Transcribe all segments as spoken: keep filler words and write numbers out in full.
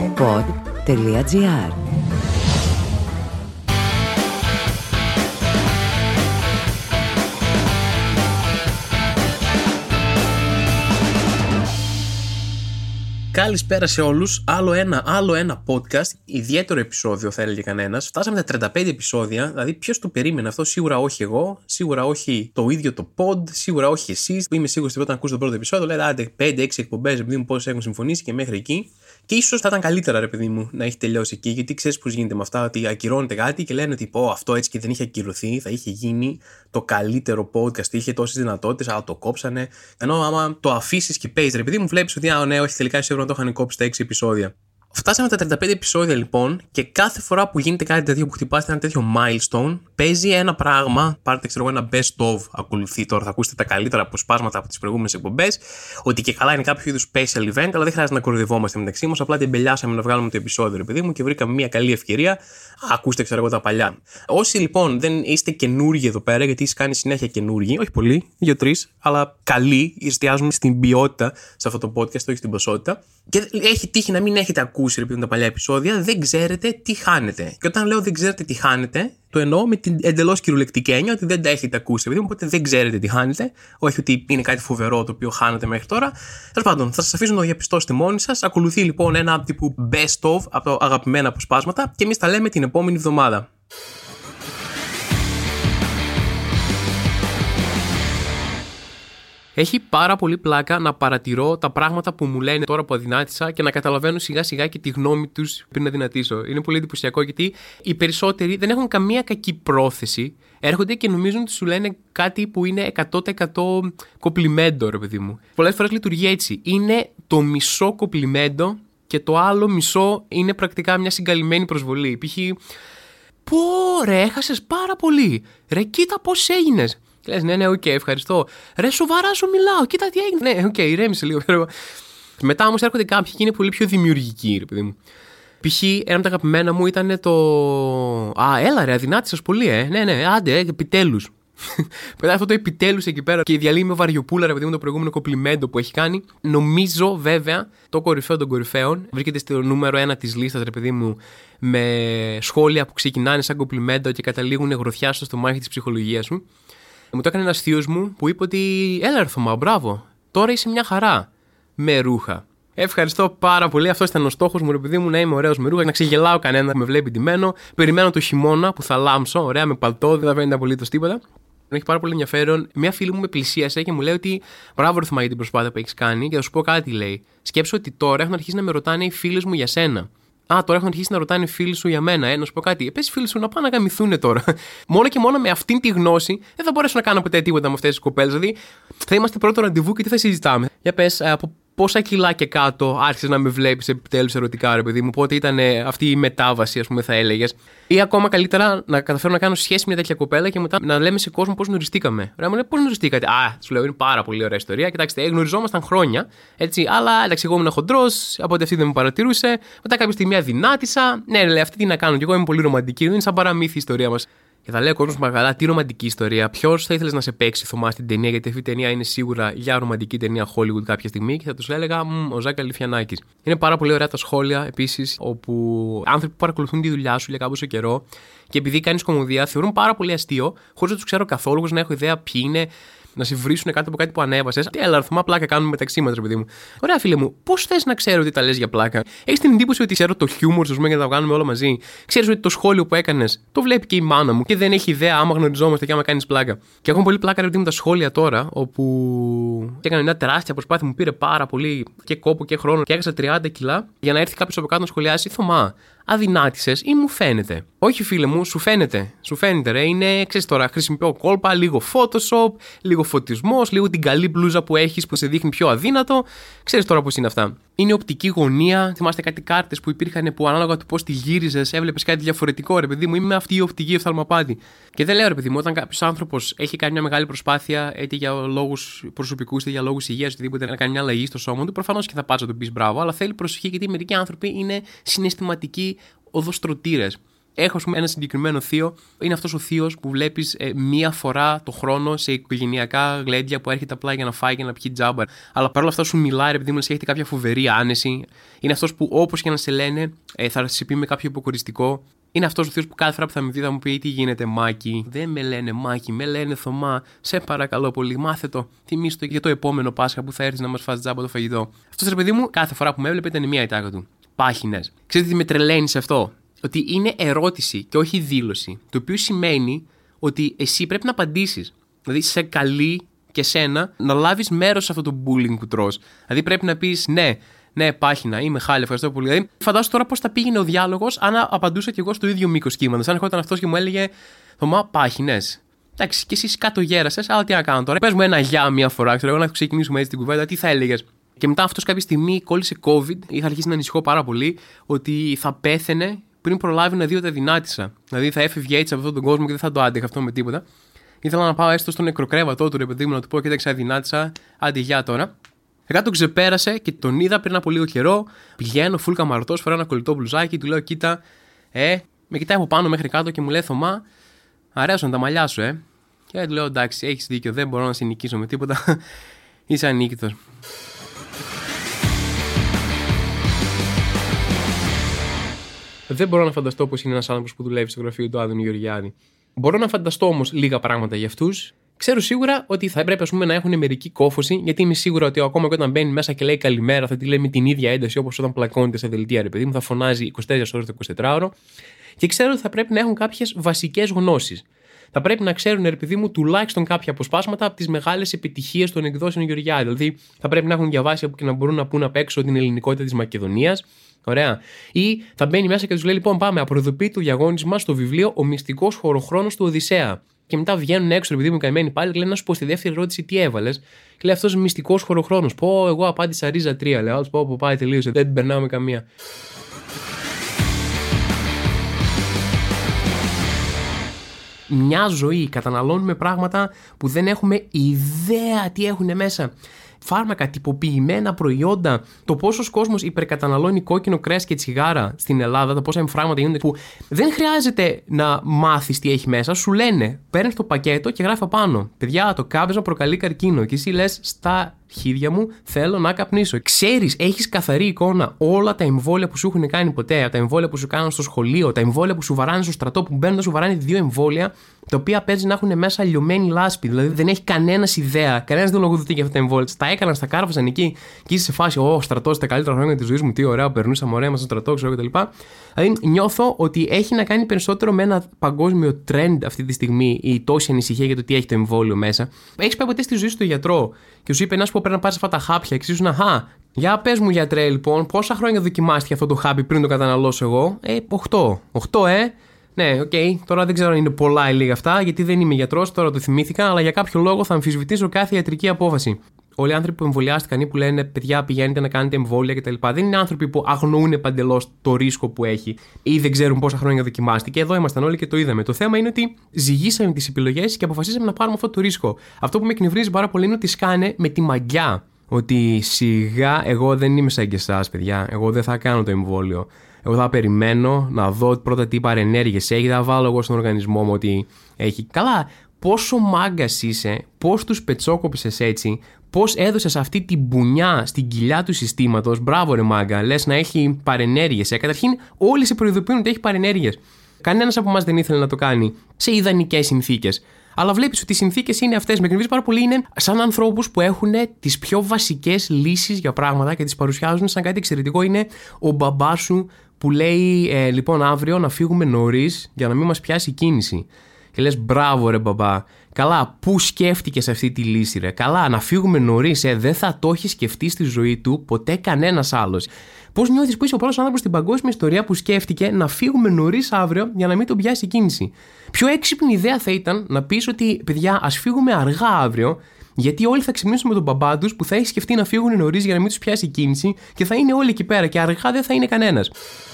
pod.gr. Καλησπέρα σε όλους. Άλλο ένα, άλλο ένα podcast, ιδιαίτερο επεισόδιο θα έλεγε κανένας. Φτάσαμε τα τριάντα πέντε επεισόδια, δηλαδή ποιος το περίμενε αυτό? Σίγουρα όχι εγώ, σίγουρα όχι το ίδιο το pod, σίγουρα όχι εσείς. Είμαι σίγουρος ότι όταν ακούσετε το πρώτο επεισόδιο λέτε άντε πέντε έξι εκπομπές, επειδή μου πόσες έχουν συμφωνήσει και μέχρι εκεί. Και ίσως θα ήταν καλύτερα, ρε παιδί μου, να έχει τελειώσει εκεί, γιατί ξέρεις πώς γίνεται με αυτά, ότι ακυρώνεται κάτι και λένε ότι πω αυτό έτσι και δεν είχε ακυρωθεί, θα είχε γίνει το καλύτερο podcast, είχε τόσες δυνατότητες, αλλά το κόψανε. Ενώ άμα το αφήσεις και παίζεις, ρε παιδί μου, βλέπεις ότι α, ναι, όχι, τελικά σίγουρα το είχαν κόψει τα έξι επεισόδια. Φτάσαμε τα τριάντα πέντε επεισόδια λοιπόν, και κάθε φορά που γίνεται κάτι τέτοιο, που χτυπάστε ένα τέτοιο milestone, παίζει ένα πράγμα. Πάρτε, ξέρω εγώ, ένα best of ακολουθεί τώρα. Θα ακούσετε τα καλύτερα αποσπάσματα από τις προηγούμενες εκπομπές. Ότι και καλά είναι κάποιο είδους special event, αλλά δεν χρειάζεται να κοροϊδευόμαστε μεταξύ μας. Απλά την μπελιάσαμε να βγάλουμε το επεισόδιο, ρε παιδί μου, και βρήκαμε μια καλή ευκαιρία. Ακούστε, ξέρω εγώ, τα παλιά. Όσοι λοιπόν δεν είστε καινούργοι εδώ πέρα, γιατί είσαι κάνει συνέχεια καινούργοι, όχι πολύ, δύο-τρεις, αλλά καλοί, εστιάζουμε στην ποιότητα σε αυτό το podcast, όχι στην ποσότητα. Και έχει τύχει να μην έχετε ακούσει επειδή τα παλιά επεισόδια, δεν ξέρετε τι χάνετε. Και όταν λέω δεν ξέρετε τι χάνετε, το εννοώ με την εντελώς κυριολεκτική έννοια ότι δεν τα έχετε ακούσει. Επειδή οπότε δεν ξέρετε τι χάνετε, όχι ότι είναι κάτι φοβερό το οποίο χάνετε μέχρι τώρα. Τέλος πάντων, θα σας αφήσω να το διαπιστώσετε μόνοι σας. Ακολουθεί λοιπόν ένα τύπου best of από τα αγαπημένα αποσπάσματα και εμείς τα λέμε την επόμενη εβδομάδα. Έχει πάρα πολύ πλάκα να παρατηρώ τα πράγματα που μου λένε τώρα που αδυνάτησα και να καταλαβαίνω σιγά σιγά και τη γνώμη τους πριν να δυνατήσω. Είναι πολύ εντυπωσιακό γιατί οι περισσότεροι δεν έχουν καμία κακή πρόθεση. Έρχονται και νομίζουν ότι σου λένε κάτι που είναι εκατό τοις εκατό κομπλιμέντο, ρε παιδί μου. Πολλές φορές λειτουργεί έτσι. Είναι το μισό κομπλιμέντο και το άλλο μισό είναι πρακτικά μια συγκαλυμμένη προσβολή. Π.χ. Πω ρε, έχασες πάρα πολύ. Ρε, κοίτα πώς έγινες. Και λες, ναι, ναι, οκ, okay, ευχαριστώ. Ρε, σοβαρά σου μιλάω, κοίτα τι έγινε. Ναι, οκ, okay, ηρέμησε λίγο. Μετά όμως έρχονται κάποιοι και είναι πολύ πιο δημιουργικοί, ρε παιδί μου. Π.χ. ένα από τα αγαπημένα μου ήταν το. Α, έλα ρε, αδυνάτησες πολύ, ε. Ναι, ναι, άντε, ε, επιτέλους. Πετάει αυτό το επιτέλους εκεί πέρα και διαλύει με βαριοπούλα, ρε παιδί μου, το προηγούμενο κομπλιμέντο που έχει κάνει. Νομίζω, βέβαια, το κορυφαίο των κορυφαίων βρίσκεται στο νούμερο ένα της λίστας, ρε παιδί μου, με σχόλια που ξεκινάνε σαν κομπλιμέντο και καταλήγουν γροθιά στο στομάχι της ψυχολογίας σου. Μου το έκανε ένας θείος μου που είπε ότι έλα ρε Θωμά, μπράβο, τώρα είσαι μια χαρά με ρούχα. Ευχαριστώ πάρα πολύ. Αυτό ήταν ο στόχος μου, ρε παιδί μου, να είμαι ωραίος με ρούχα, να ξεγελάω κανένα που με βλέπει ντυμένο. Περιμένω το χειμώνα που θα λάμψω, ωραία με παλτό, δεν θα φαίνεται απολύτως τίποτα. Έχει πάρα πολύ ενδιαφέρον. Μια φίλη μου με πλησίασε και μου λέει ότι μπράβο ρε Θωμά για την προσπάθεια που έχεις κάνει και θα σου πω κάτι, λέει. Σκέψου ότι τώρα έχουν αρχίσει να με ρωτάνε οι φίλες μου για σένα. Α, τώρα έχουν αρχίσει να ρωτάνε φίλοι σου για μένα. Ε, να σου πω κάτι. Πες φίλοι σου να πάνε να γαμηθούνε τώρα. Μόνο και μόνο με αυτήν τη γνώση δεν θα μπορέσω να κάνω ποτέ τίποτα με αυτές τις κοπέλες. Δηλαδή θα είμαστε πρώτο ραντεβού και τι θα συζητάμε. Για πες, από πόσα κιλά και κάτω άρχισες να με βλέπεις επιτέλους ερωτικά, ρε παιδί μου. Πότε ήταν αυτή η μετάβαση, ας πούμε, θα έλεγες. Ή ακόμα καλύτερα να καταφέρω να κάνω σχέση με μια τέτοια κοπέλα και μετά να λέμε σε κόσμο πώς γνωριστήκαμε. Ρε, μου λέει πώς γνωριστήκατε. Α, σου λέω είναι πάρα πολύ ωραία ιστορία. Κοιτάξτε, γνωριζόμασταν χρόνια. Έτσι, αλλά εντάξει, εγώ ήμουν χοντρός, από ότι αυτή δεν με παρατηρούσε. Μετά κάποια στιγμή αδυνάτησα. Ναι, λέει, αυτή τι να κάνω. Και εγώ είμαι πολύ ρομαντική. Είναι σαν παραμύθι η ιστορία μας. Και θα λέει ο κόσμος μαγαλά, τι ρομαντική ιστορία. Ποιος θα ήθελες να σε παίξει, Θωμά, στην ταινία, γιατί αυτή η ταινία είναι σίγουρα για ρομαντική ταινία Hollywood κάποια στιγμή. Και θα τους έλεγα, ο Ζάκ Αλιφιανάκης. Είναι πάρα πολύ ωραία τα σχόλια επίσης, όπου άνθρωποι που παρακολουθούν τη δουλειά σου για κάποιο καιρό και επειδή κάνεις κομμωδία, θεωρούν πάρα πολύ αστείο, χωρίς να τους ξέρω καθόλου, χωρίς να έχω ιδέα ποιοι είναι, να σε βρίσουν κάτω από κάτι που ανέβασες. Τι έλα, Θωμά, πλάκα κάνουμε μεταξύ μας, ρε παιδί μου. Ωραία, φίλε μου, πώς θες να ξέρω ότι τα λες για πλάκα? Έχεις την εντύπωση ότι ξέρω το χιούμορ, α πούμε, και να τα κάνουμε όλα μαζί? Ξέρεις ότι το σχόλιο που έκανες το βλέπει και η μάνα μου και δεν έχει ιδέα άμα γνωριζόμαστε και άμα κάνεις πλάκα. Και έχω πολύ πλάκα, ρε παιδί μου, τα σχόλια τώρα, όπου έκανα μια τεράστια προσπάθεια, μου πήρε πάρα πολύ και κόπο και χρόνο και έχασα τριάντα κιλά για να έρθει κάποιος από κάτω να σχολιάσει, Θωμά, αδυνάτησες ή μου φαίνεται? Όχι, φίλε μου, σου φαίνεται. Σου φαίνεται, ρε. Είναι, ξέρεις τώρα, χρησιμοποιώ κόλπα, λίγο Photoshop, λίγο φωτισμός, λίγο την καλή μπλούζα που έχεις που σε δείχνει πιο αδύνατο. Ξέρεις τώρα πώς είναι αυτά. Είναι οπτική γωνία. Θυμάστε κάτι κάρτες που υπήρχαν που ανάλογα του πώς τη γύριζες, έβλεπες κάτι διαφορετικό, ρε παιδί μου. Είμαι αυτή η οπτική οφθαλμαπάτη. Και δεν λέω, ρε παιδί μου, όταν κάποιος άνθρωπος έχει κάνει μια μεγάλη προσπάθεια, είτε για λόγους προσωπικούς, είτε για λόγους υγείας, οτιδήποτε, να κάνει μια αλλαγή στο σώμα του, προφανώς και θα πας να του πεις μπράβο, αλλά θέλει προσοχή γιατί μερικοί άνθρωποι είναι συναισθηματικοί οδοστρωτήρες. Έχω, ας πούμε, ένα συγκεκριμένο θείο. Είναι αυτός ο θείος που βλέπεις ε, μία φορά το χρόνο σε οικογενειακά γλέντια που έρχεται απλά για να φάει και να πιει τζάμπα. Αλλά παρόλα αυτά σου μιλάει, επειδή μου λες, έχετε κάποια φοβερή άνεση. Είναι αυτός που, όπως και να σε λένε, ε, θα σε πει με κάποιο υποκοριστικό. Είναι αυτός ο θείος που κάθε φορά που θα με δει θα μου πει: τι γίνεται, Μάκη? Δεν με λένε Μάκη, με λένε Θωμά. Σε παρακαλώ πολύ, μάθε το. Θυμήσου το για το επόμενο Πάσχα που θα έρθει να μας φας τζάμπα το φαγητό. Αυτός, ρε παιδί μου, κάθε φορά που με έβλεπε ήταν μία η τάκα του. Πάχινες. Ξέρετε τι με τρελαίνει σε αυτό? Ότι είναι ερώτηση και όχι δήλωση. Το οποίο σημαίνει ότι εσύ πρέπει να απαντήσεις. Δηλαδή, σε καλεί και σένα να λάβεις μέρος σε αυτό το bullying που τρως. Δηλαδή, πρέπει να πεις ναι. Ναι, Πάχινα, είμαι χάλια, ευχαριστώ πολύ. Δηλαδή, φαντάσου τώρα πώς θα πήγαινε ο διάλογος αν απαντούσα κι εγώ στο ίδιο μήκος κύματος. Αν ερχόταν αυτός και μου έλεγε Θωμά, Πάχινες. Εντάξει, και εσύ κάτω γέρασες, αλλά τι να κάνω τώρα? Πες μου ένα γεια μία φορά, ξέρω εγώ, να ξεκινήσουμε έτσι την κουβέντα, τι θα έλεγες? Και μετά αυτός κάποια στιγμή κόλλησε COVID. Είχα αρχίσει να ανησυχώ πάρα πολύ ότι θα πέθαινε πριν προλάβει να δει ότι αδυνάτησα. Δηλαδή θα έφευγε έτσι από αυτόν τον κόσμο και δεν θα το άντεχα αυτό με τίποτα. Ήθελα να πάω έστω στον νεκροκρέβατό του, ρε παιδί μου, να του πω: κοίταξε, αδυνάτησα, άντε γεια τώρα. Μετά τον ξεπέρασε και τον είδα πριν από λίγο καιρό. Πηγαίνω, φουλ καμαρωτός, φοράω ένα κολλητό μπλουζάκι, του λέω: κοίτα, ε, με κοιτάει από πάνω μέχρι κάτω και μου λέει: Θωμά, αρέσουν τα μαλλιά σου, ε. Και του λέω: εντάξει, έχεις δίκιο, δεν μπορώ να σε νικήσω με τίποτα. Είσαι ανίκητος. Δεν μπορώ να φανταστώ πως είναι ένας άνθρωπος που δουλεύει στο γραφείο του Άδωνη Γεωργιάδη. Μπορώ να φανταστώ όμως λίγα πράγματα για αυτούς. Ξέρω σίγουρα ότι θα έπρεπε, ας πούμε, να έχουν μερική κόφωση, γιατί είμαι σίγουρα ότι ακόμα και όταν μπαίνει μέσα και λέει καλημέρα, θα τη λέει με την ίδια ένταση όπως όταν πλακώνεται σε δελτία, ρε παιδί μου, θα φωνάζει είκοσι τέσσερις ώρες το εικοσιτετράωρο. Και ξέρω ότι θα πρέπει να έχουν κάποιες βασικές γνώσεις. Θα πρέπει να ξέρουν, ρε παιδί μου, τουλάχιστον κάποια αποσπάσματα από τις μεγάλες επιτυχίες των εκδόσεων Γεωργιάδη. Δηλαδή, θα πρέπει να έχουν διαβάσει και να μπορούν να πούν απ' έξω την ελληνικότητα της Μακεδονίας. Ωραία. Ή θα μπαίνει μέσα και του λέει: λοιπόν, πάμε, απροδοποιεί το διαγώνισμα στο βιβλίο Ο Μυστικός Χωροχρόνος του Οδυσσέα. Και μετά βγαίνουν έξω, επειδή μου καημένοι πάλι, και λένε: να σου πω στη δεύτερη ερώτηση τι έβαλες. Και λέει αυτός: μυστικός χωροχρόνος. Πω, εγώ απάντησα ρίζα τρία. Λέω: πω, πω, πάει, τελείωσε. Δεν την περνάω με καμία. Μια ζωή καταναλώνουμε πράγματα που δεν έχουμε ιδέα τι έχουν μέσα. Φάρμακα, τυποποιημένα προϊόντα, το πόσος κόσμος υπερκαταναλώνει κόκκινο κρέας και τσιγάρα στην Ελλάδα, τα πόσα εμφράγματα γίνονται, που δεν χρειάζεται να μάθεις τι έχει μέσα. Σου λένε, παίρνεις το πακέτο και γράφει απάνω: παιδιά, το κάπνισμα προκαλεί καρκίνο. Και εσύ λες: στα χέρια μου θέλω να καπνίσω. Ξέρεις, έχεις καθαρή εικόνα όλα τα εμβόλια που σου έχουν κάνει ποτέ, τα εμβόλια που σου κάνουν στο σχολείο, τα εμβόλια που σου βαράνε στο στρατό, που μπαίνουν να σου βαράνε δύο εμβόλια, τα οποία παίζει να έχουν μέσα λιωμένη λάσπη. Δηλαδή δεν έχει κανένας ιδέα, κανένας δεν λογοδοτεί για αυτά τα εμβόλια. Τα έκαναν, στα κάρφωσαν εκεί και είσαι σε φάση: Ω, στρατός, τα καλύτερα χρόνια της ζωής μου, τι ωραία, περνούσαμε ωραία μας στο στρατό, ξέρω κτλ. Δηλαδή νιώθω ότι έχει να κάνει περισσότερο με ένα παγκόσμιο trend αυτή τη στιγμή η τόση ανησυχία για το τι έχει το εμβόλιο μέσα. Έχεις πάει ποτέ στη ζωή σου στο γιατρό και σου είπε: να σου πω, πρέπει να πάρεις αυτά τα χάπια, και ήσουν: αχά, για πες μου, γιατρέ, λοιπόν, πόσα χρόνια δοκιμάστηκε αυτό το χάπι πριν το καταναλώσω εγώ? Ε, οκτώ. οκτώ, ε. Ναι, οκ, okay. Τώρα δεν ξέρω αν είναι πολλά ή λίγα αυτά, γιατί δεν είμαι γιατρός, τώρα το θυμήθηκα, αλλά για κάποιο λόγο θα αμφισβητήσω κάθε ιατρική απόφαση. Όλοι οι άνθρωποι που εμβολιάστηκαν ή που λένε: παιδιά, πηγαίνετε να κάνετε εμβόλια κτλ., δεν είναι άνθρωποι που αγνοούν παντελώς το ρίσκο που έχει ή δεν ξέρουν πόσα χρόνια δοκιμάστηκε. Εδώ ήμασταν όλοι και το είδαμε. Το θέμα είναι ότι ζυγίσαμε τις επιλογές και αποφασίσαμε να πάρουμε αυτό το ρίσκο. Αυτό που με εκνευρίζει πάρα πολύ είναι ότι σκάνε με τη μαγιά. Ότι σιγά, εγώ δεν είμαι σαν και εσάς, παιδιά. Εγώ δεν θα κάνω το εμβόλιο. Εγώ θα περιμένω να δω πρώτα τι παρενέργειες έχει, θα βάλω εγώ στον οργανισμό μου ότι έχει. Καλά, πόσο μάγκας είσαι, πώς τους πετσόκοψες έτσι, πώς έδωσες αυτή την μπουνιά στην κοιλιά του συστήματος. Μπράβο, ρε μάγκα, λες να έχει παρενέργειες. Ε. Καταρχήν, όλοι σε προειδοποιούν ότι έχει παρενέργειες. Κανένας από εμάς δεν ήθελε να το κάνει σε ιδανικές συνθήκες. Αλλά βλέπεις ότι οι συνθήκες είναι αυτές. Με εκνευρίζει πάρα πολύ. Είναι σαν ανθρώπους που έχουν τις πιο βασικές λύσεις για πράγματα και τις παρουσιάζουν σαν κάτι εξαιρετικό. Είναι ο μπαμπάς σου που λέει: ε, λοιπόν, αύριο να φύγουμε νωρίς για να μην μας πιάσει η κίνηση. Και λες: μπράβο, ρε μπαμπά. Καλά, πού σκέφτηκες αυτή τη λύση, ρε? Καλά, να φύγουμε νωρίς, ε, δεν θα το έχει σκεφτεί στη ζωή του ποτέ κανένας άλλος. Πώς νιώθεις που είσαι ο πρώτος άνθρωπος στην παγκόσμια ιστορία που σκέφτηκε να φύγουμε νωρίς αύριο για να μην τον πιάσει η κίνηση? Πιο έξυπνη ιδέα θα ήταν να πεις ότι, παιδιά, ας φύγουμε αργά αύριο, γιατί όλοι θα ξυπνήσουν με τον μπαμπά τους που θα έχει σκεφτεί να φύγουν νωρίς για να μην τους πιάσει η κίνηση και θα είναι όλοι εκεί πέρα και αργά δεν θα είναι κανένας.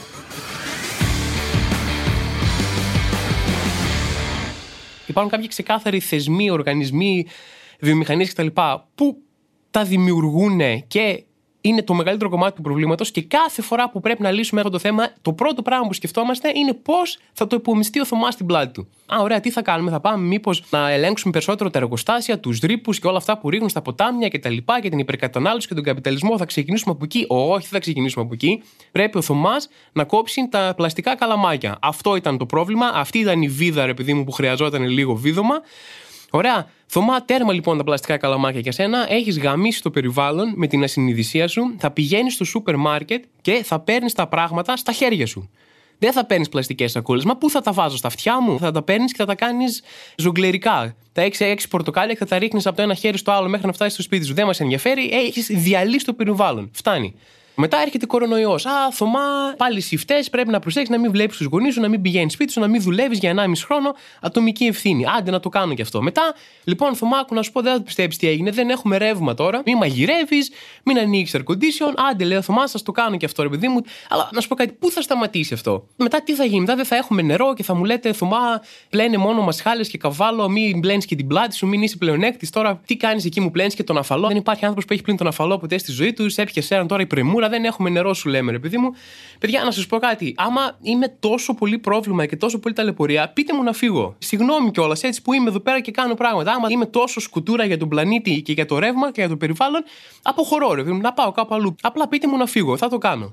Υπάρχουν κάποιοι ξεκάθαροι θεσμοί, οργανισμοί, βιομηχανίες κτλ. Που τα δημιουργούν και είναι το μεγαλύτερο κομμάτι του προβλήματος και κάθε φορά που πρέπει να λύσουμε αυτό το θέμα, το πρώτο πράγμα που σκεφτόμαστε είναι πώς θα το υπομειστεί ο Θωμάς στην πλάτη του. Α, ωραία, τι θα κάνουμε, θα πάμε μήπως να ελέγξουμε περισσότερο τα εργοστάσια, τους ρήπους και όλα αυτά που ρίχνουν στα ποτάμια και τα λοιπά και την υπερκατανάλωση και τον καπιταλισμό. Θα ξεκινήσουμε από εκεί. Όχι, δεν θα ξεκινήσουμε από εκεί. Πρέπει ο Θωμάς να κόψει τα πλαστικά καλαμάκια. Αυτό ήταν το πρόβλημα. Αυτή ήταν η βίδα, ρε παιδί μου, που χρειαζόταν λίγο βίδωμα. Ωραία. Θωμά, τέρμα λοιπόν τα πλαστικά καλαμάκια για σένα. Έχεις γαμίσει το περιβάλλον με την ασυνειδησία σου. Θα πηγαίνεις στο σούπερ μάρκετ και θα παίρνεις τα πράγματα στα χέρια σου. Δεν θα παίρνεις πλαστικές σακούλες. Μα πού θα τα βάζω, στα αυτιά μου? Θα τα παίρνεις και θα τα κάνεις ζογκλερικά. Θα έχεις έξι πορτοκάλια και θα τα ρίχνεις από το ένα χέρι στο άλλο μέχρι να φτάσεις στο σπίτι σου. Δεν μας ενδιαφέρει. Έχεις διαλύσει το περιβάλλον. Φτάνει. Μετά έρχεται κορονοϊός. Α, Θωμά, πάλι σιφτές, πρέπει να προσέξεις να μην βλέπεις τους γονείς σου, να μην πηγαίνεις σπίτι σου, να μην δουλεύεις για ενάμιση χρόνο. Ατομική ευθύνη. Άντε να το κάνω κι αυτό. Μετά, λοιπόν, Θωμά, άκου να σου πω, δεν θα πιστέψεις τι έγινε. Δεν έχουμε ρεύμα τώρα. Μην μαγειρεύεις, μην ανοίξεις air condition. Άντε, λέω, Θωμά, σας το κάνω κι αυτό, ρε παιδί μου. Αλλά να σου πω κάτι, πού θα σταματήσει αυτό? Μετά τι θα γίνει? Μετά δεν θα έχουμε νερό και θα μου λέτε, Θωμά, πλένε μόνο μασχάλες και καβάλο, μην πλένεις και την πλάτη σου, μην είσαι πλεονέκτης. Τώρα τι κάνεις εκεί, μου πλένεις και τον αφαλό? Δεν υπάρχει άνθρωπος που έχει πλύνει τον αφαλό ποτέ στη ζωή του. Έπιασε έναν τώρα η πρεμούρα, δεν έχουμε νερό, σου λέμε, ρε παιδί μου. Παιδιά, να σας πω κάτι. Άμα είμαι τόσο πολύ πρόβλημα και τόσο πολύ ταλαιπωρία, πείτε μου να φύγω. Συγγνώμη κιόλας, έτσι που είμαι εδώ πέρα και κάνω πράγματα. Άμα είμαι τόσο σκουτούρα για τον πλανήτη και για το ρεύμα και για το περιβάλλον, αποχωρώ, ρε παιδί μου, να πάω κάπου αλλού. Απλά πείτε μου να φύγω, θα το κάνω.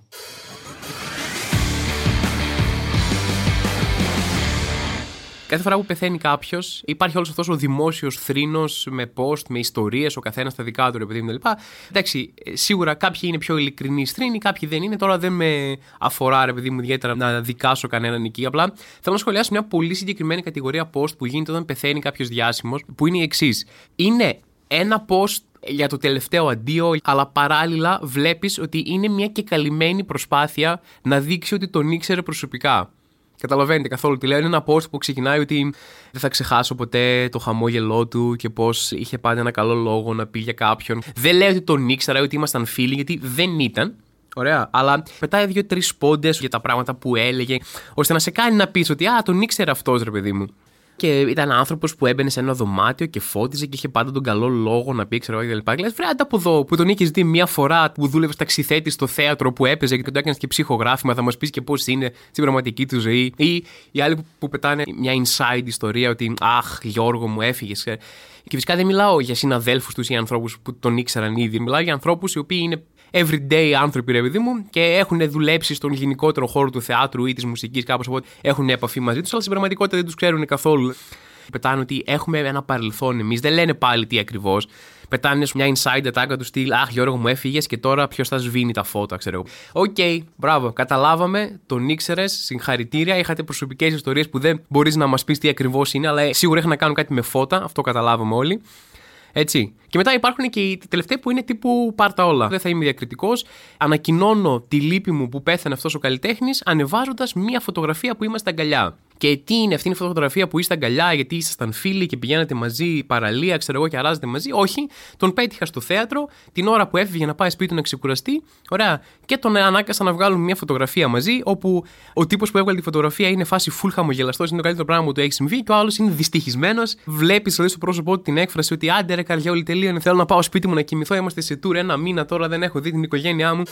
Κάθε φορά που πεθαίνει κάποιος, υπάρχει όλος αυτός ο δημόσιος θρήνος με post, με ιστορίες, ο καθένας τα δικά του, ρε παιδί μου, κλπ. Εντάξει, σίγουρα κάποιοι είναι πιο ειλικρινείς θρήνοι, κάποιοι δεν είναι. Τώρα δεν με αφορά, ρε παιδί μου, ιδιαίτερα να δικάσω κανέναν εκεί. Απλά θέλω να σχολιάσω μια πολύ συγκεκριμένη κατηγορία post που γίνεται όταν πεθαίνει κάποιος διάσημος, που είναι η εξής. Είναι ένα post για το τελευταίο αντίο, αλλά παράλληλα βλέπεις ότι είναι μια και καλυμμένη προσπάθεια να δείξει ότι τον ήξερε προσωπικά. Καταλαβαίνετε καθόλου τι λέω? Είναι ένα post που ξεκινάει ότι δεν θα ξεχάσω ποτέ το χαμόγελό του και πως είχε πάντα ένα καλό λόγο να πει για κάποιον. Δεν λέω ότι τον ήξερα, ότι ήμασταν φίλοι, γιατί δεν ήταν. Ωραία, αλλά πετάει δύο-τρεις πόντες για τα πράγματα που έλεγε, ώστε να σε κάνει να πεις ότι α, τον ήξερε αυτός, ρε παιδί μου. Και ήταν άνθρωπος που έμπαινε σε ένα δωμάτιο και φώτιζε και είχε πάντα τον καλό λόγο να πει, ξέρω εγώ κλπ. Και λες, βρε, άντα από εδώ που τον είχες δει μία φορά που δούλευε ταξιθέτη στο θέατρο που έπαιζε και τον έκανες και ψυχογράφημα, θα μας πεις και πώς είναι στην πραγματική του ζωή. Ή οι άλλοι που, που πετάνε μια inside ιστορία ότι αχ, Γιώργο μου, έφυγες. Και φυσικά δεν μιλάω για συναδέλφους τους ή ανθρώπους που τον ήξεραν ήδη. Μιλάω για ανθρώπους οι οποίοι είναι everyday άνθρωποι, ρε παιδί μου, και έχουν δουλέψει στον γενικότερο χώρο του θεάτρου ή της μουσικής, κάπως, οπότε έχουν επαφή μαζί τους, αλλά στην πραγματικότητα δεν τους ξέρουν καθόλου. Πετάνε ότι έχουμε ένα παρελθόν εμείς, δεν λένε πάλι τι ακριβώς. Πετάνε μια inside attack του στυλ αχ, Γιώργο μου, έφυγες και τώρα ποιος θα σβήνει τα φώτα, ξέρω εγώ. Οκ, okay, μπράβο, καταλάβαμε, τον ήξερες, συγχαρητήρια. Είχατε προσωπικές ιστορίες που δεν μπορείς να μας πεις τι ακριβώς είναι, αλλά σίγουρα έχουν να κάνουν κάτι με φώτα, αυτό καταλάβαμε όλοι. Έτσι. Και μετά υπάρχουν και οι τελευταίοι που είναι τύπου πάρτα όλα. Δεν θα είμαι διακριτικός. Ανακοινώνω τη λύπη μου που πέθανε αυτός ο καλλιτέχνης, ανεβάζοντας μία φωτογραφία που είμαστε αγκαλιά. Και τι είναι αυτή η φωτογραφία που είστε αγκαλιά, γιατί ήσασταν φίλοι και πηγαίνατε μαζί, παραλία, ξέρω εγώ, και αράζετε μαζί? Όχι. Τον πέτυχα στο θέατρο την ώρα που έφυγε να πάει σπίτι του να ξεκουραστεί. Ωραία. Και τον ανάγκασα να βγάλουμε μια φωτογραφία μαζί, όπου ο τύπος που έβγαλε τη φωτογραφία είναι φάση full χαμογελαστός, είναι το καλύτερο πράγμα που του έχει συμβεί, και ο άλλος είναι δυστυχισμένος. Βλέπεις δηλαδή στο πρόσωπό του την έκφραση ότι άντε ρε καρδιά, όλη τελείωνε. Θέλω να πάω σπίτι μου να κοιμηθώ. Είμαστε σε tour ένα μήνα τώρα, δεν έχω δει την οικογένειά μου.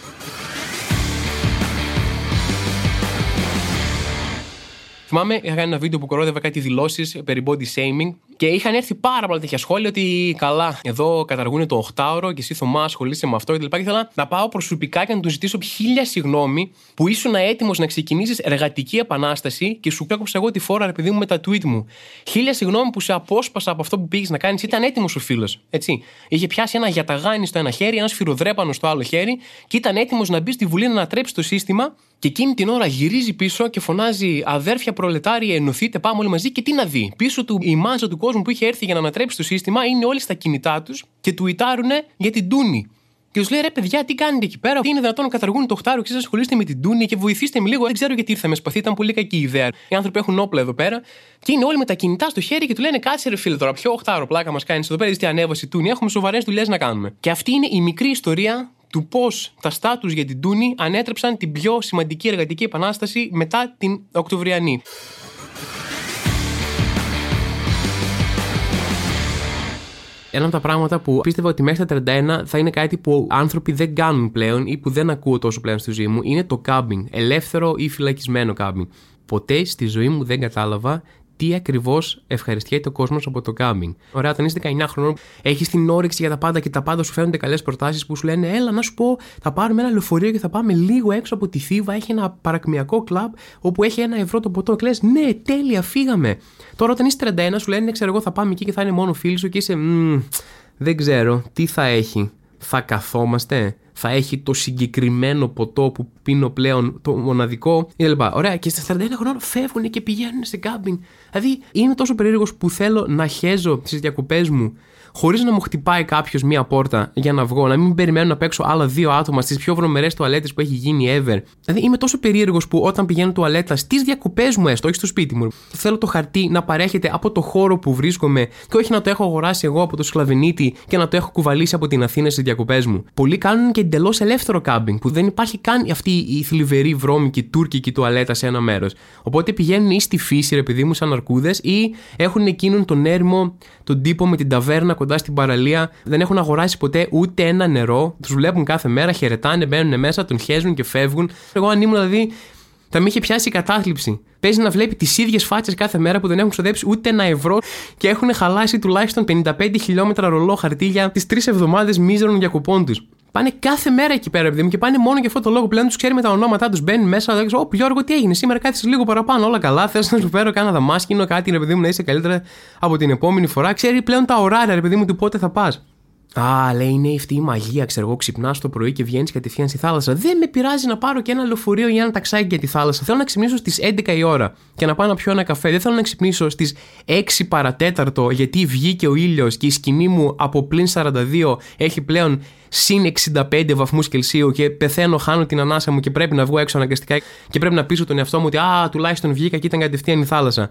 Θυμάμαι, είχα κάνει ένα βίντεο που κορόδευα κάτι δηλώσεις περί body shaming και είχαν έρθει πάρα πολλά τέτοια σχόλια ότι καλά, εδώ καταργούν το οχτάωρο και εσύ, Θωμά, ασχολείσαι με αυτό κτλ. Και ήθελα να πάω προσωπικά και να του ζητήσω χίλια συγγνώμη που ήσουν έτοιμος να ξεκινήσεις εργατική επανάσταση και σου έκοψα εγώ τη φόρα, ρε παιδί μου, με τα tweet μου. Χίλια συγγνώμη που σε απόσπασα από αυτό που πήγες να κάνεις. Ήταν έτοιμος ο φίλος. Έτσι. Είχε πιάσει ένα γιαταγάνι στο ένα χέρι, ένα σφυροδρέπανο στο άλλο χέρι και ήταν έτοιμος να μπει στη Βουλή να ανατρέψει το σύστημα. Και εκείνη την ώρα γυρίζει πίσω και φωνάζει αδέρφια προλετάρια, ενωθείτε, πάμε όλοι μαζί. Και τι να δει? Πίσω του η μάζα του κόσμου που είχε έρθει για να ανατρέψει το σύστημα είναι όλοι στα κινητά τους και τουιτάρουνε για την Τούνη. Και τους λέει ρε παιδιά, τι κάνετε εκεί πέρα? Τι είναι δυνατόν να καταργούν το οχτάωρο και εσείς ασχολείστε με την Τούνη και βοηθήστε με λίγο? Δεν ξέρω γιατί ήρθαμε σπαθί, ήταν πολύ κακή ιδέα. Οι άνθρωποι έχουν όπλα εδώ πέρα και είναι όλοι με τα κινητά στο χέρι και του λένε κάτσε ρε φίλε τώρα, ποιο οχτάωρο πλάκα μας κάνεις εδώ πέρα? Τι ανέβασε η Τούνη, έχουμε σοβαρές δουλειές να κάνουμε. Και αυτή είναι η μικρή ιστορία του πώς τα στάτους για την Τούνη ανέτρεψαν την πιο σημαντική εργατική επανάσταση μετά την Οκτωβριανή. Ένα από τα πράγματα που πίστευα ότι μέχρι τα τριάντα ένα θα είναι κάτι που άνθρωποι δεν κάνουν πλέον ή που δεν ακούω τόσο πλέον στη ζωή μου είναι το κάμπινγκ. Ελεύθερο ή φυλακισμένο κάμπινγκ. Ποτέ στη ζωή μου δεν κατάλαβα τι ακριβώς ευχαριστιέται ο κόσμος από το κάμπινγκ. Ωραία, όταν είσαι δεκαεννιά χρονών, έχεις την όρεξη για τα πάντα και τα πάντα σου φαίνονται καλές προτάσεις που σου λένε: έλα, να σου πω, θα πάρουμε ένα λεωφορείο και θα πάμε λίγο έξω από τη Θήβα. Έχει ένα παρακμιακό κλαμπ όπου έχει ένα ευρώ το ποτό. Και λες: ναι, τέλεια, φύγαμε. Τώρα, όταν είσαι τριάντα ένα, σου λένε: ξέρω εγώ, θα πάμε εκεί και θα είναι μόνο φίλοι σου και είσαι. Δεν ξέρω, τι θα έχει. Θα καθόμαστε. Θα έχει το συγκεκριμένο ποτό που πίνω πλέον, το μοναδικό κλπ. Ωραία, και στα τριάντα ένα χρονών φεύγουν και πηγαίνουν σε κάμπινγκ. Δηλαδή, είμαι τόσο περίεργος που θέλω να χέζω στις διακοπές μου χωρίς να μου χτυπάει κάποιος μία πόρτα για να βγω, να μην περιμένω να παίξω άλλα δύο άτομα στις πιο βρωμερές τουαλέτες που έχει γίνει ever. Δηλαδή, είμαι τόσο περίεργος που όταν πηγαίνω τουαλέτα στις διακοπές μου, έστω, όχι στο σπίτι μου, θέλω το χαρτί να παρέχεται από το χώρο που βρίσκομαι και όχι να το έχω αγοράσει εγώ από το σκλαβενίτη και να το έχω κουβαλήσει από την Αθήνα στις διακοπές μου. Πολλοί κάνουν και εντελώς ελεύθερο κάμπινγκ, που δεν υπάρχει καν αυτή η θλιβερή βρώμικη τουρκική τουαλέτα σε ένα μέρος. Οπότε πηγαίνουν ή στη φύση, ρε παιδί μου, σαν αρκούδες, ή έχουν εκείνον τον έρημο, τον τύπο με την ταβέρνα κοντά στην παραλία, δεν έχουν αγοράσει ποτέ ούτε ένα νερό, τους βλέπουν κάθε μέρα, χαιρετάνε, μπαίνουν μέσα, τον χέζουν και φεύγουν. Εγώ αν ήμουν δηλαδή, θα με είχε πιάσει η κατάθλιψη. Παίζει να βλέπει τις ίδιες φάτσες κάθε μέρα που δεν έχουν ξοδέψει ούτε ένα ευρώ και έχουν χαλάσει τουλάχιστον πενήντα πέντε χιλιόμετρα ρολό χαρτί για τις τρεις εβδομάδες μίζερων διακοπών τους. Πάνε κάθε μέρα εκεί πέρα, παιδί μου, και πάνε μόνο για αυτό το λόγο πλέον τους ξέρει με τα ονόματά τους. Μπαίνουν μέσα, δεν ξέρω, Ω Γιώργο, τι έγινε σήμερα, κάθεσαι λίγο παραπάνω, όλα καλά. Θες να σου φέρω κάνα δαμάσκηνο, κάτι, ρε παιδί μου, να είσαι καλύτερα από την επόμενη φορά. Ξέρει πλέον τα ωράρια, ρε παιδί μου, του πότε θα πας. Α, λέει, είναι αυτή η μαγεία, ξέρω εγώ, ξυπνάς το πρωί και βγαίνεις κατευθείαν στη θάλασσα. Δεν με πειράζει να πάρω και ένα λεωφορείο ή ένα ταξάκι για τη θάλασσα. Θέλω να ξυπνήσω στις έντεκα η ώρα και να πάω να πιω ένα καφέ. Δεν θέλω να ξυπνήσω στις έξι παρατέταρτο γιατί βγήκε ο ήλιος και η σκηνή μου από πλην σαράντα δύο έχει πλέον συν εξήντα πέντε βαθμούς Κελσίου και πεθαίνω, χάνω την ανάσα μου και πρέπει να βγω έξω αναγκαστικά και πρέπει να πείσω τον εαυτό μου ότι α, τουλάχιστον βγήκα και ήταν κατευθείαν η θάλασσα.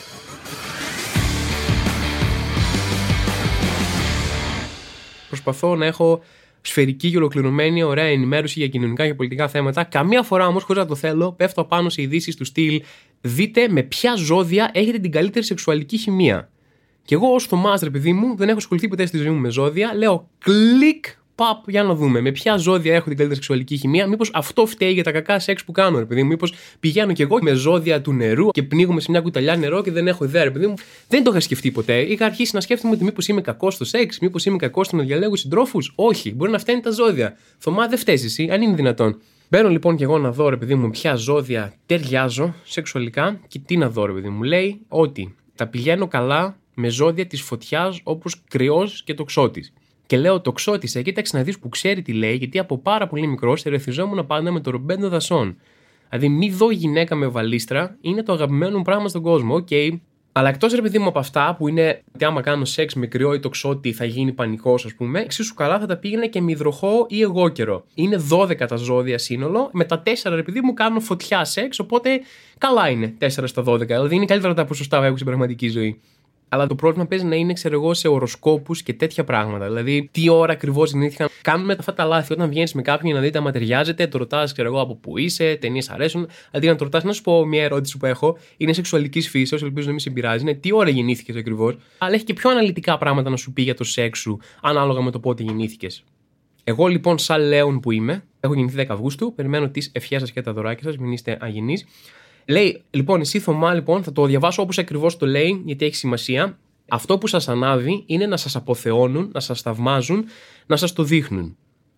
Προσπαθώ να έχω σφαιρική και ολοκληρωμένη, ωραία ενημέρωση για κοινωνικά και πολιτικά θέματα. Καμία φορά όμως, χωρίς να το θέλω, πέφτω πάνω σε ειδήσεις του στυλ. Δείτε με ποια ζώδια έχετε την καλύτερη σεξουαλική χημεία. Και εγώ, ως Θωμάς, ρε παιδί μου, δεν έχω ασχοληθεί ποτέ στη ζωή μου με ζώδια. Λέω κλικ, παπ, για να δούμε με ποια ζώδια έχω την καλύτερη σεξουαλική χημεία. Μήπως αυτό φταίει για τα κακά σεξ που κάνω, ρε παιδί μου. Μήπως πηγαίνω κι εγώ με ζώδια του νερού και πνίγομαι σε μια κουταλιά νερό και δεν έχω ιδέα, ρε παιδί μου. Δεν το είχα σκεφτεί ποτέ. Είχα αρχίσει να σκέφτομαι ότι μήπως είμαι κακός στο σεξ, μήπως είμαι κακός στο να διαλέγω συντρόφους. Όχι, μπορεί να φταίνει τα ζώδια. Θωμά, δεν φταίει εσύ, αν είναι δυνατόν. Μπαίνω λοιπόν κι εγώ να δω, ρε παιδί μου, ποια ζώδια ταιριάζω σεξουαλικά και τι να δω, ρε παιδί μου. Λέει ότι τα πηγαίνω καλά με ζώδια της φωτιάς όπως κρυός και τοξότης. Και λέω τοξότης, ε, κοίταξε να δεις που ξέρει τι λέει, γιατί από πάρα πολύ μικρός ερεθιζόμουν πάντα με το ρομπέντο δασών. Δηλαδή, μη δω γυναίκα με βαλίστρα είναι το αγαπημένο μου πράγμα στον κόσμο, οκ. Okay. Αλλά εκτός, ρε παιδί μου, από αυτά που είναι ότι άμα κάνω σεξ με κρυό ή τοξότη θα γίνει πανικός, ας πούμε, εξίσου καλά θα τα πήγαινε και με υδροχό ή εγώκερο. Είναι δώδεκα τα ζώδια σύνολο, με τα τέσσερα, ρε παιδί μου, κάνω φωτιά σεξ, οπότε καλά είναι τέσσερα στα δώδεκα. Δηλαδή, είναι καλύτερα τα ποσοστά που έχω στην πραγματική ζωή. Αλλά το πρόβλημα παίζει να είναι, ξέρω εγώ, σε οροσκόπους και τέτοια πράγματα. Δηλαδή, τι ώρα ακριβώς γεννήθηκαν. Κάνουμε αυτά τα λάθη όταν βγαίνεις με κάποιον για να δείτε άμα ταιριάζεται, το ρωτάς, ξέρω εγώ, από πού είσαι, ταινίες αρέσουν. Αντί να το ρωτάς, να σου πω μια ερώτηση που έχω, είναι σεξουαλικής φύσεως, ελπίζω να μην σε πειράζει. Είναι τι ώρα γεννήθηκες ακριβώς. Αλλά έχει και πιο αναλυτικά πράγματα να σου πει για το σεξ σου, ανάλογα με το πότε γεννήθηκες. Εγώ λοιπόν, σαν Λέων που είμαι, έχω γεννηθεί δέκα Αυγούστου, περιμένω τις ευχές σας και τα δωράκια σας, μην είστε αγενείς. Λέει, λοιπόν, εσύ Θωμά, λοιπόν, θα το διαβάσω όπως ακριβώς το λέει, γιατί έχει σημασία. Αυτό που σας ανάβει είναι να σας αποθεώνουν, να σας θαυμάζουν, να σας το δείχνουν.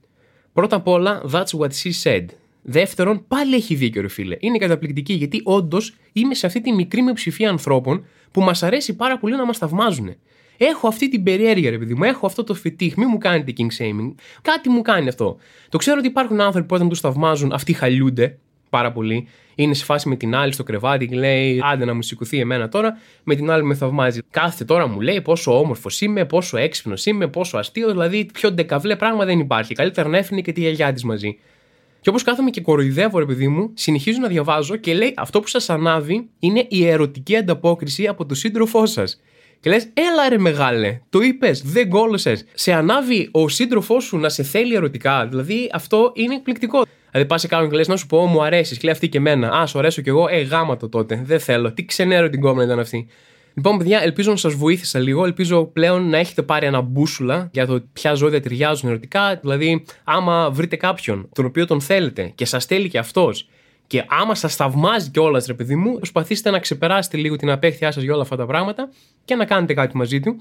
Πρώτα απ' όλα, that's what she said. Δεύτερον, πάλι έχει δίκιο, ρε φίλε. Είναι καταπληκτική, γιατί όντως είμαι σε αυτή τη μικρή μειοψηφία ανθρώπων που μας αρέσει πάρα πολύ να μας θαυμάζουν. Έχω αυτή την περιέργεια, ρε παιδί μου, έχω αυτό το φετίχ. Μην μου κάνετε king shaming. Κάτι μου κάνει αυτό. Το ξέρω ότι υπάρχουν άνθρωποι που όταν τους θαυμάζουν, αυτοί χαλιούνται πάρα πολύ. Είναι σε φάση με την άλλη στο κρεβάτι και λέει: άντε να μου σηκωθεί εμένα τώρα. Με την άλλη με θαυμάζει. Κάθεται τώρα μου λέει πόσο όμορφος είμαι, πόσο έξυπνος είμαι, πόσο αστείο. Δηλαδή, πιο ντεκαβλέ πράγμα δεν υπάρχει. Καλύτερα να έφυγε και τη γιαγιά της μαζί. Και όπως κάθομαι και κοροϊδεύω, ρε παιδί μου, συνεχίζω να διαβάζω και λέει: αυτό που σας ανάβει είναι η ερωτική ανταπόκριση από τον σύντροφό σας. Και λες, έλα ρε μεγάλε, το είπες, δεν κόλωσες. Σε ανάβει ο σύντροφός σου να σε θέλει ερωτικά. Δηλαδή, αυτό είναι εκπληκτικό. Δηλαδή, πας σε κάποιον και λες, να σου πω, μου αρέσει, και λέει αυτή και εμένα. Α, σου αρέσω κι εγώ, ε, γάμα το τότε. Δεν θέλω. Τι ξενέρο την κόμμα ήταν αυτή. Λοιπόν, παιδιά, ελπίζω να σας βοήθησα λίγο. Ελπίζω πλέον να έχετε πάρει ένα μπούσουλα για το ποια ζώδια ταιριάζουν ερωτικά. Δηλαδή, άμα βρείτε κάποιον τον οποίο τον θέλετε και σας θέλει και αυτός, και άμα σας θαυμάζει κιόλας, ρε παιδί μου, προσπαθήστε να ξεπεράσετε λίγο την απέχθειά σας για όλα αυτά τα πράγματα και να κάνετε κάτι μαζί του.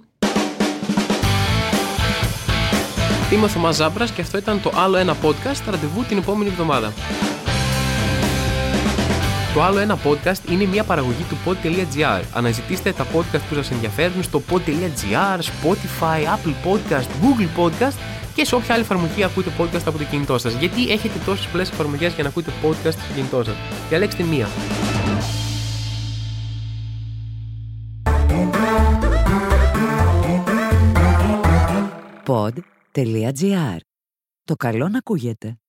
Είμαι ο Θωμάς Ζάμπρας και αυτό ήταν το άλλο ένα podcast. Ραντεβού την επόμενη εβδομάδα. Το άλλο ένα podcast είναι μια παραγωγή του pod τελεία gr. Αναζητήστε τα podcast που σας ενδιαφέρουν στο pod τελεία gr, Spotify, Apple Podcast, Google Podcast και σε όποια άλλη εφαρμογή ακούτε podcast από το κινητό σας. Γιατί έχετε τόσες πολλές εφαρμογές για να ακούτε podcast στο κινητό σας? Διαλέξτε μία. pod τελεία gr. Το καλό να ακούγεται.